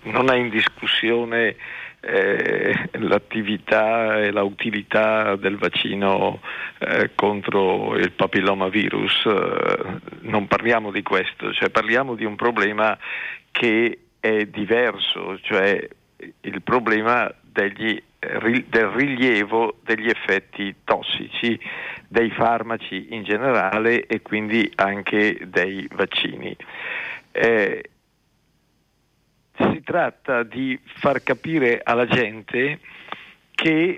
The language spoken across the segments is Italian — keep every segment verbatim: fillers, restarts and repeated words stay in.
non è in discussione eh, l'attività e l'utilità del vaccino eh, contro il papillomavirus, eh, non parliamo di questo, cioè parliamo di un problema che è diverso, cioè il problema degli, del rilievo degli effetti tossici dei farmaci in generale e quindi anche dei vaccini. Eh, si tratta di far capire alla gente che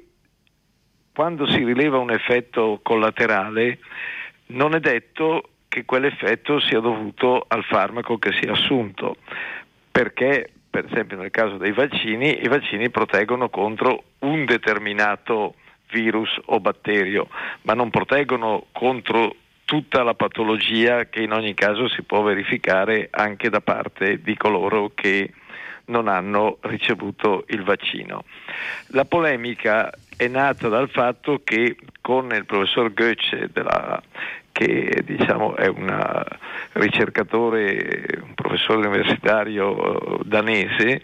quando si rileva un effetto collaterale non è detto che quell'effetto sia dovuto al farmaco che si è assunto, perché per esempio nel caso dei vaccini, i vaccini proteggono contro un determinato virus o batterio, ma non proteggono contro tutta la patologia che in ogni caso si può verificare anche da parte di coloro che non hanno ricevuto il vaccino. La polemica è nata dal fatto che con il professor Goetze, della, che diciamo è un ricercatore, un professore universitario danese,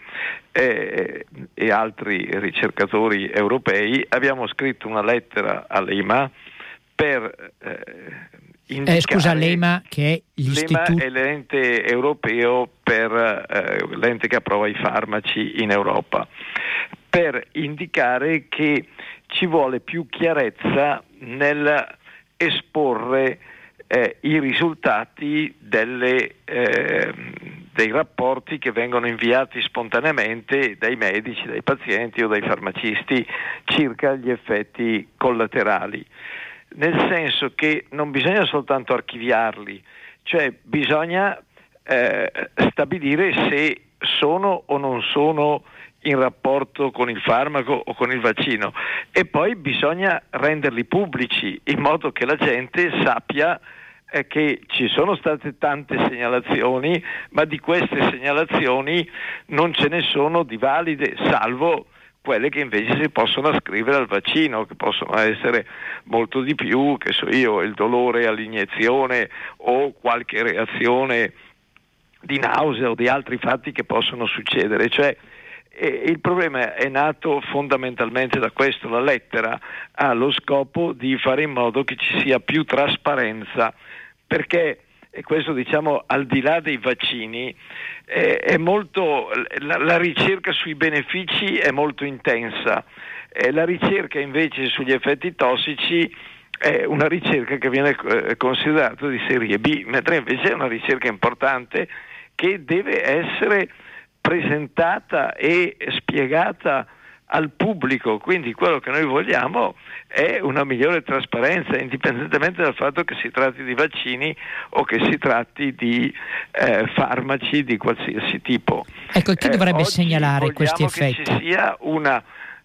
eh, e altri ricercatori europei, abbiamo scritto una lettera all'E M A per eh, Eh, scusa, l'E M A che è l'istituto... L'E M A è l'ente europeo per eh, l'ente che approva i farmaci in Europa, per indicare che ci vuole più chiarezza nel esporre eh, i risultati delle, eh, dei rapporti che vengono inviati spontaneamente dai medici, dai pazienti o dai farmacisti circa gli effetti collaterali. Nel senso che non bisogna soltanto archiviarli, cioè bisogna eh, stabilire se sono o non sono in rapporto con il farmaco o con il vaccino, e poi bisogna renderli pubblici in modo che la gente sappia eh, che ci sono state tante segnalazioni, ma di queste segnalazioni non ce ne sono di valide, salvo quelle che invece si possono ascrivere al vaccino, che possono essere molto di più, che so io, il dolore all'iniezione o qualche reazione di nausea o di altri fatti che possono succedere. Cioè, eh, il problema è nato fondamentalmente da questo. La lettera ha lo scopo di fare in modo che ci sia più trasparenza, perché, e questo diciamo al di là dei vaccini, eh, è molto la, la ricerca sui benefici è molto intensa, eh, la ricerca invece sugli effetti tossici è una ricerca che viene eh, considerata di serie B, mentre invece è una ricerca importante che deve essere presentata e spiegata al pubblico. Quindi quello che noi vogliamo è una migliore trasparenza, indipendentemente dal fatto che si tratti di vaccini o che si tratti di eh, farmaci di qualsiasi tipo. Ecco, chi dovrebbe eh, segnalare questi effetti? Che ci sia una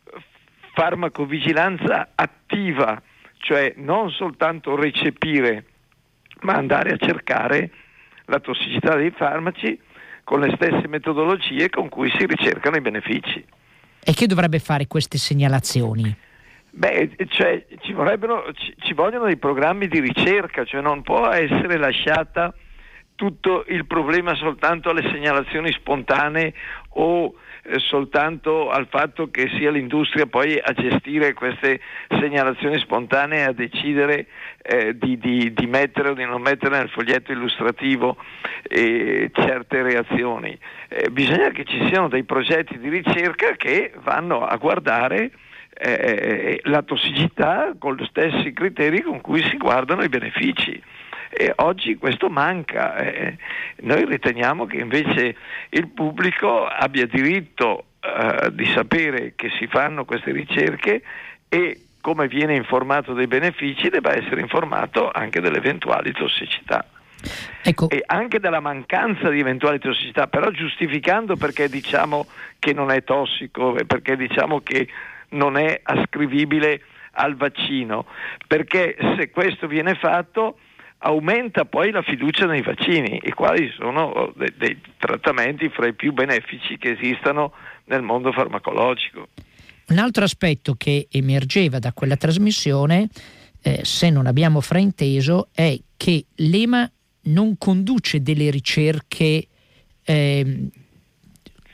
farmacovigilanza attiva, cioè non soltanto recepire, ma andare a cercare la tossicità dei farmaci con le stesse metodologie con cui si ricercano i benefici. E chi dovrebbe fare queste segnalazioni? Beh, cioè, ci vorrebbero, ci, ci vogliono dei programmi di ricerca, cioè non può essere lasciata tutto il problema soltanto alle segnalazioni spontanee o eh, soltanto al fatto che sia l'industria poi a gestire queste segnalazioni spontanee, a decidere eh, di, di, di mettere o di non mettere nel foglietto illustrativo eh, certe reazioni. Eh, bisogna che ci siano dei progetti di ricerca che vanno a guardare eh, la tossicità con gli stessi criteri con cui si guardano i benefici. E oggi questo manca. Eh, noi riteniamo che invece il pubblico abbia diritto eh, di sapere che si fanno queste ricerche, e come viene informato dei benefici debba essere informato anche delle eventuali tossicità. Ecco. E anche della mancanza di eventuali tossicità, però giustificando perché diciamo che non è tossico e perché diciamo che non è ascrivibile al vaccino, perché se questo viene fatto aumenta poi la fiducia nei vaccini, i quali sono dei, dei trattamenti fra i più benefici che esistano nel mondo farmacologico. Un altro aspetto che emergeva da quella trasmissione, eh, se non abbiamo frainteso, è che l'E M A non conduce delle ricerche eh,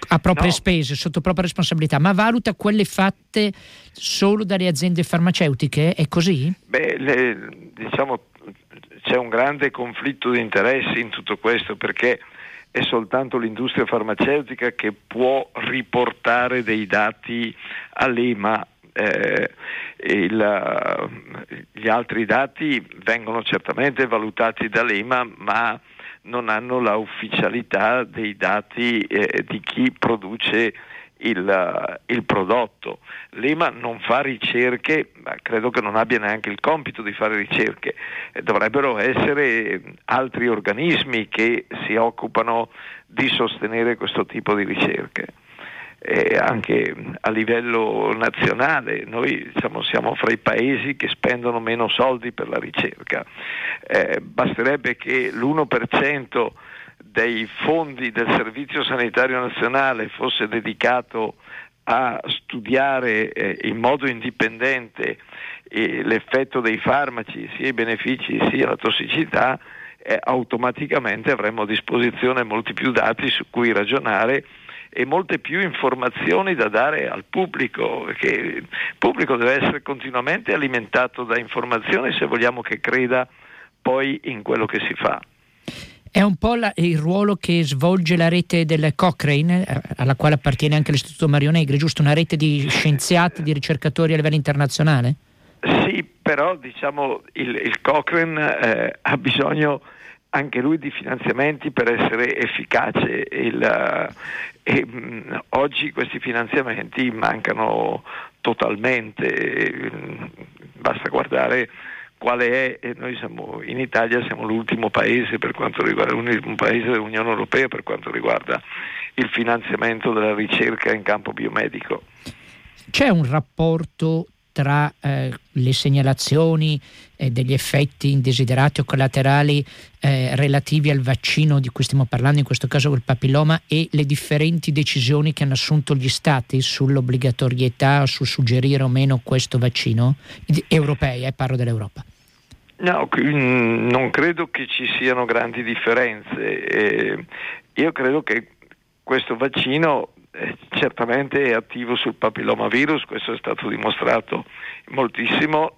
a proprie no. spese, sotto propria responsabilità, ma valuta quelle fatte solo dalle aziende farmaceutiche? È così? Beh, le, diciamo c'è un grande conflitto di interessi in tutto questo, perché è soltanto l'industria farmaceutica che può riportare dei dati all'E M A. Eh, il, gli altri dati vengono certamente valutati dall'E M A, ma non hanno la ufficialità dei dati eh, di chi produce il, il prodotto. L'E M A non fa ricerche, ma credo che non abbia neanche il compito di fare ricerche. Eh, dovrebbero essere altri organismi che si occupano di sostenere questo tipo di ricerche. E anche a livello nazionale noi diciamo, siamo fra i paesi che spendono meno soldi per la ricerca. Eh, basterebbe che l'uno per cento dei fondi del Servizio Sanitario Nazionale fosse dedicato a studiare eh, in modo indipendente eh, l'effetto dei farmaci, sia i benefici sia la tossicità, eh, automaticamente avremmo a disposizione molti più dati su cui ragionare e molte più informazioni da dare al pubblico, perché il pubblico deve essere continuamente alimentato da informazioni se vogliamo che creda poi in quello che si fa. È un po' la, il ruolo che svolge la rete del Cochrane, alla quale appartiene anche l'Istituto Mario Negri, giusto? Una rete di scienziati, di ricercatori a livello internazionale? Sì, però diciamo il, il Cochrane eh, ha bisogno anche lui di finanziamenti per essere efficace. Il, e, mh, oggi questi finanziamenti mancano totalmente, basta guardare quale è, noi siamo in Italia siamo l'ultimo paese per quanto riguarda l'ultimo paese dell'Unione Europea per quanto riguarda il finanziamento della ricerca in campo biomedico. C'è un rapporto tra eh, le segnalazioni eh, degli effetti indesiderati o collaterali eh, relativi al vaccino di cui stiamo parlando, in questo caso col papilloma, e le differenti decisioni che hanno assunto gli stati sull'obbligatorietà, sul suggerire o meno questo vaccino? Europei, eh, parlo dell'Europa. No, non credo che ci siano grandi differenze. Eh, io credo che questo vaccino eh, certamente è attivo sul papillomavirus, questo è stato dimostrato moltissimo,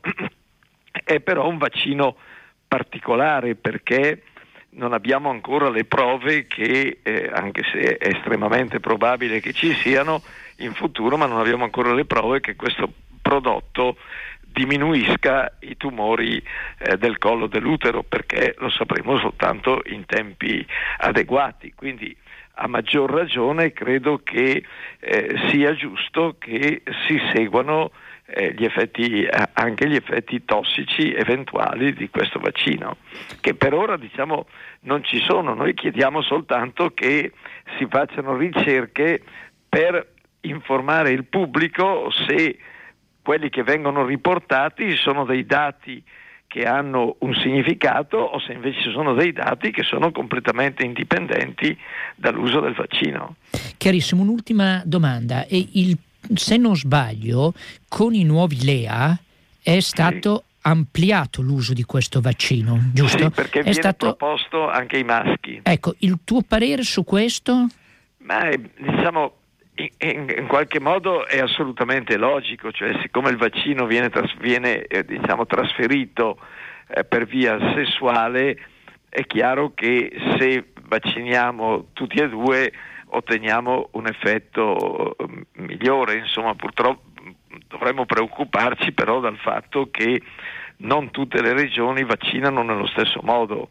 è però un vaccino particolare perché non abbiamo ancora le prove che, eh, anche se è estremamente probabile che ci siano in futuro, ma non abbiamo ancora le prove che questo prodotto diminuisca i tumori eh, del collo dell'utero, perché lo sapremo soltanto in tempi adeguati. Quindi a maggior ragione credo che eh, sia giusto che si seguano eh, gli effetti, eh, anche gli effetti tossici eventuali di questo vaccino, che per ora diciamo non ci sono. Noi chiediamo soltanto che si facciano ricerche per informare il pubblico se quelli che vengono riportati sono dei dati che hanno un significato o se invece sono dei dati che sono completamente indipendenti dall'uso del vaccino. Chiarissimo, un'ultima domanda. E il, se non sbaglio, con i nuovi L E A è stato sì. ampliato l'uso di questo vaccino, giusto? Sì, perché è viene stato proposto anche ai maschi. Ecco, il tuo parere su questo? Ma diciamo In, in, in qualche modo è assolutamente logico, cioè siccome il vaccino viene, tras- viene eh, diciamo trasferito eh, per via sessuale, è chiaro che se vacciniamo tutti e due otteniamo un effetto eh, migliore. Insomma, purtroppo dovremmo preoccuparci però dal fatto che non tutte le regioni vaccinano nello stesso modo.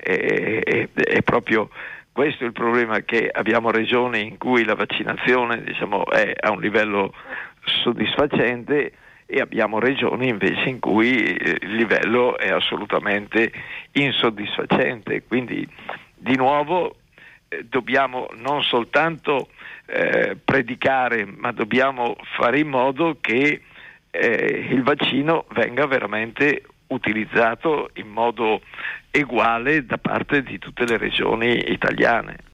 È, è, è proprio questo è il problema, che abbiamo regioni in cui la vaccinazione diciamo, è a un livello soddisfacente e abbiamo regioni invece in cui il livello è assolutamente insoddisfacente. Quindi di nuovo eh, dobbiamo non soltanto eh, predicare, ma dobbiamo fare in modo che eh, il vaccino venga veramente utilizzato in modo eguale da parte di tutte le regioni italiane.